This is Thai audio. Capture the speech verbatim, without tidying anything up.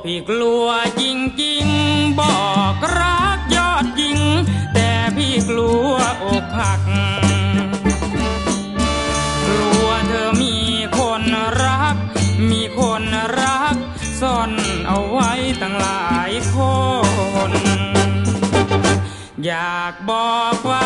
พี่กลัวจริงๆบอกรักยอดยิงแต่พี่กลัวอกหักกลัวเธอมีคนรักมีคนรักซ่อนเอาไว้ตั้งหลายคนอยากบอกว่า